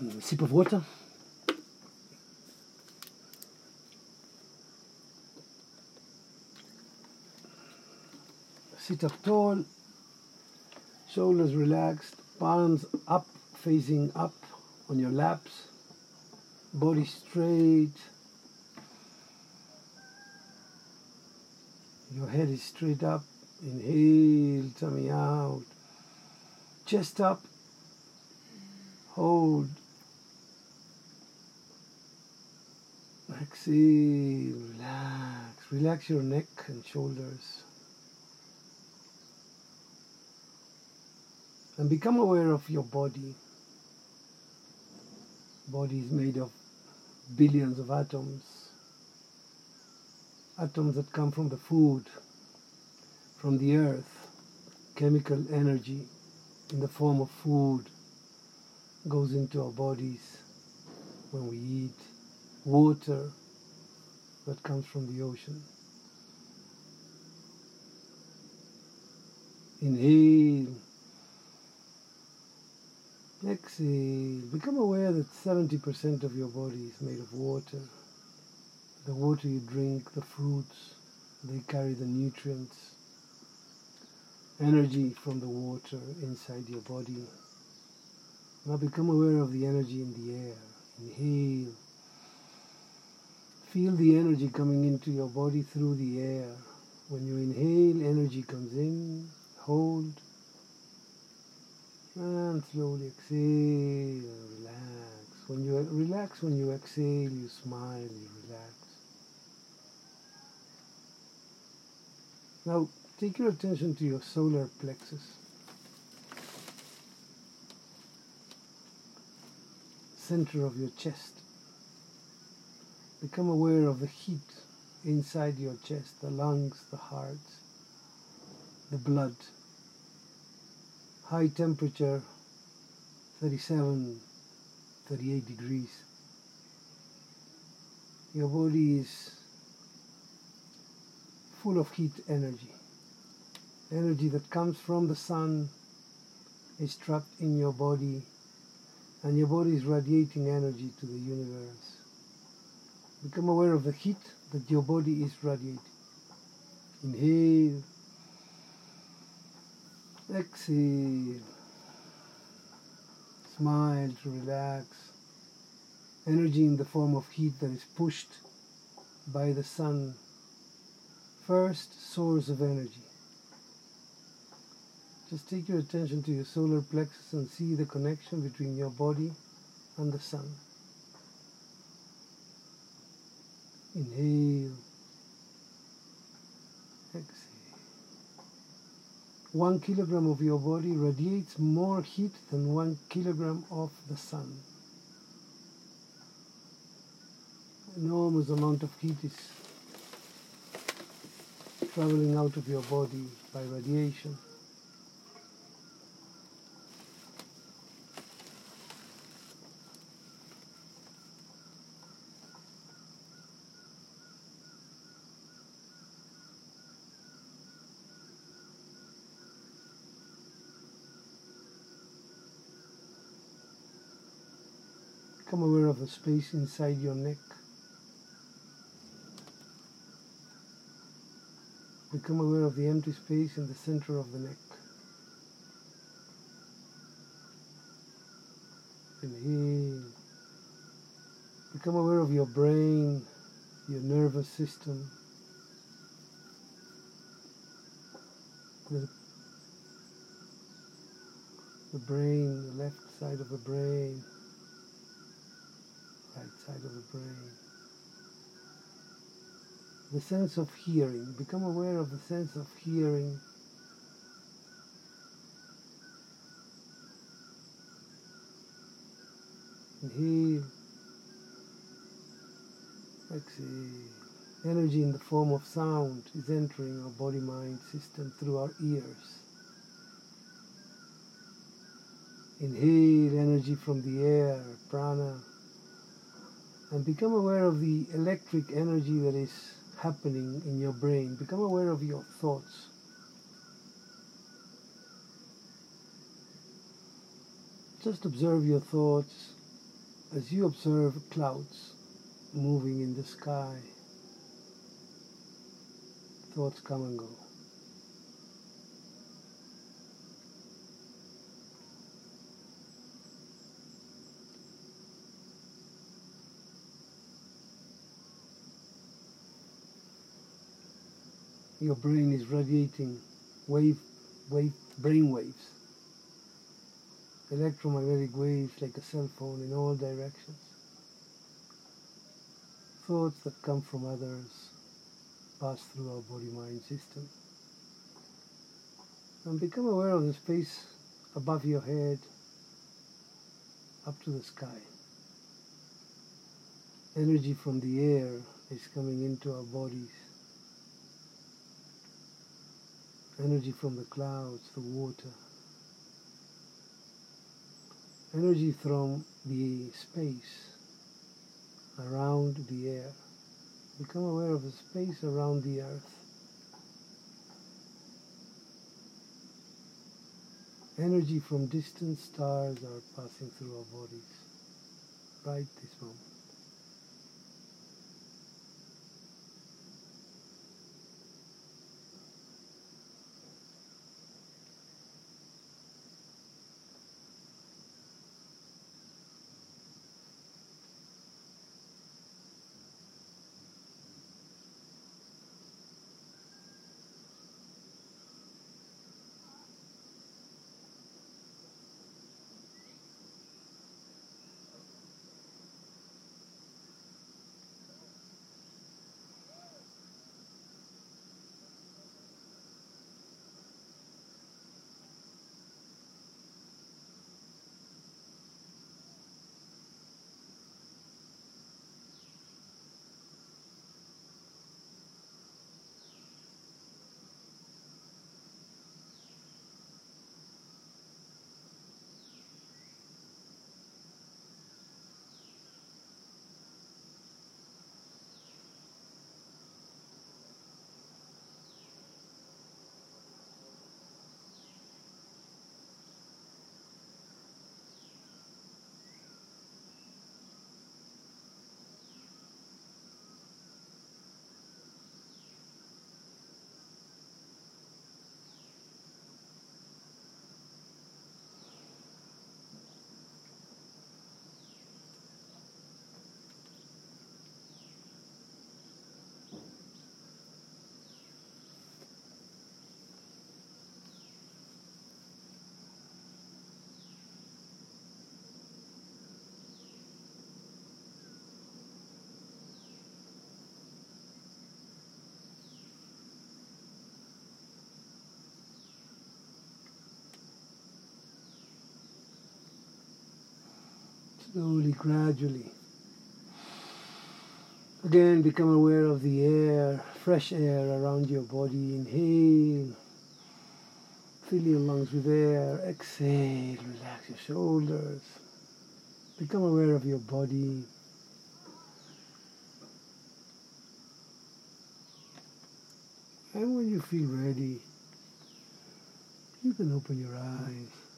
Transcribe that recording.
Sip of water. Sit up tall, shoulders relaxed, palms up, facing up on your laps, body straight, your head is straight up. Inhale, tummy out, chest up, hold, exhale, relax your neck and shoulders. And become aware of your body. Body is made of billions of atoms. Atoms that come from the food, from the earth. Chemical energy in the form of food goes into our bodies when we eat. Water that comes from the ocean. Inhale. Exhale. Become aware that 70% of your body is made of water. The water you drink, the fruits, they carry the nutrients, energy from the water inside your body. Now become aware of the energy in the air. Inhale. Feel the energy coming into your body through the air. When you inhale, energy comes in, hold, and slowly exhale and relax. When you exhale, you smile, you relax. Now take your attention to your solar plexus, center of your chest. Become aware of the heat inside your chest, the lungs, the heart, the blood. High temperature, 37, 38 degrees. Your body is full of heat energy. Energy that comes from the sun is trapped in your body, and your body is radiating energy to the universe. Become aware of the heat that your body is radiating. Inhale. Exhale. Smile to relax. Energy in the form of heat that is pushed by the sun. First source of energy. Just take your attention to your solar plexus and see the connection between your body and the sun. Inhale. Exhale. 1 kilogram of your body radiates more heat than 1 kilogram of the sun. Enormous amount of heat is traveling out of your body by radiation. Become aware of the space inside your neck. Become aware of the empty space in the center of the neck. Inhale. Become aware of your brain, your nervous system. The brain, the left side of the brain, right side of the brain. The sense of hearing. Become aware of the sense of hearing. Inhale. Exhale. Energy in the form of sound is entering our body-mind system through our ears. Inhale energy from the air, prana, and become aware of the electric energy that is happening in your brain. Become aware of your thoughts. Just observe your thoughts As you observe clouds moving in the sky, thoughts come and go. Your brain is radiating brain waves, electromagnetic waves like a cell phone in all directions. Thoughts that come from others pass through our body-mind system. And become aware of the space above your head up to the sky. Energy from the air is coming into our bodies. Energy from the clouds, the water. Energy from the space around the air. Become aware of the space around the earth. Energy from distant stars are passing through our bodies right this moment. Slowly, gradually. Again, become aware of the air, fresh air around your body. Inhale, fill your lungs with air. Exhale, relax your shoulders. Become aware of your body. And when you feel ready, you can open your eyes.